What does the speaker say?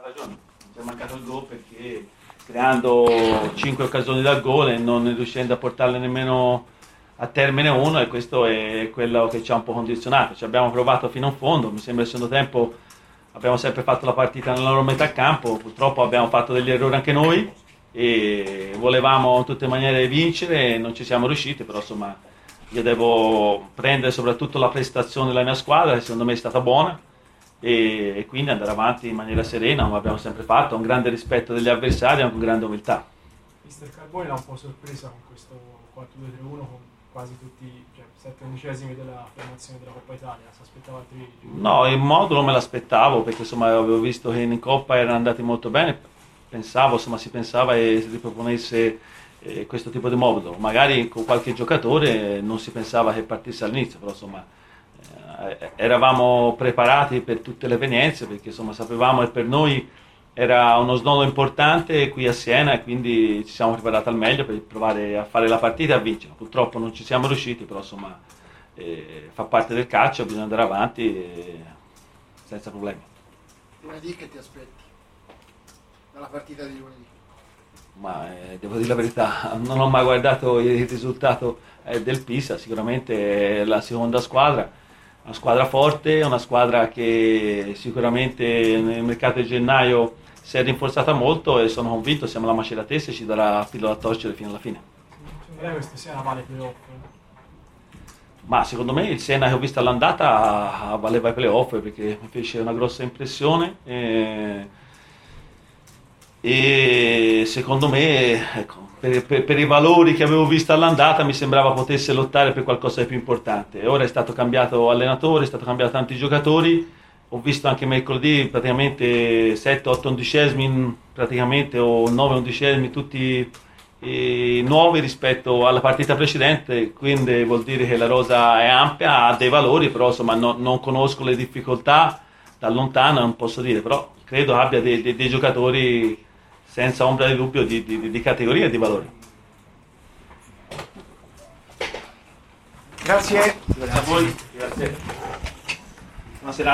ragione, ci è mancato il gol perché creando 5 occasioni dal gol e non riuscendo a portarle nemmeno a termine uno, e questo è quello che ci ha un po' condizionato. Ci abbiamo provato fino in fondo, mi sembra il secondo tempo abbiamo sempre fatto la partita nella loro metà campo, purtroppo abbiamo fatto degli errori anche noi e volevamo in tutte le maniere vincere e non ci siamo riusciti, però insomma io devo prendere soprattutto la prestazione della mia squadra, che secondo me è stata buona, e quindi andare avanti in maniera serena, come abbiamo sempre fatto, un grande rispetto degli avversari e con grande umiltà. Mister Carboni l'ha un po' sorpresa con questo 4-2-3-1 con quasi tutti, cioè 7/11 della formazione della Coppa Italia, si aspettava altri giocatori? No, il modulo me l'aspettavo perché insomma avevo visto che in Coppa erano andati molto bene, pensavo, insomma si pensava che si riproponesse questo tipo di modulo, magari con qualche giocatore non si pensava che partisse all'inizio, però insomma eravamo preparati per tutte le evenienze perché insomma sapevamo che per noi era uno snodo importante qui a Siena e quindi ci siamo preparati al meglio per provare a fare la partita e a vincere. Purtroppo non ci siamo riusciti, però insomma fa parte del calcio, bisogna andare avanti senza problemi. Lunedì che ti aspetti dalla partita di lunedì? Ma devo dire la verità, non ho mai guardato il risultato del Pisa, sicuramente è la seconda squadra, una squadra forte, una squadra che sicuramente nel mercato di gennaio si è rinforzata molto e sono convinto, siamo la Maceratese, ci darà filo da torcere fino alla fine. Secondo lei questa sera vale playoff? Ma secondo me il Siena che ho visto all'andata valeva i playoff perché mi fece una grossa impressione e secondo me ecco, per i valori che avevo visto all'andata mi sembrava potesse lottare per qualcosa di più importante. Ora è stato cambiato allenatore, è stato cambiato tanti giocatori, ho visto anche mercoledì praticamente 7-8 undicesimi praticamente, o 9 undicesimi tutti nuovi rispetto alla partita precedente, quindi vuol dire che la rosa è ampia, ha dei valori, però insomma non conosco le difficoltà da lontano, non posso dire, però credo abbia dei giocatori senza ombra di dubbio di categoria e di valori. Grazie. Grazie a voi. Grazie. Buonasera.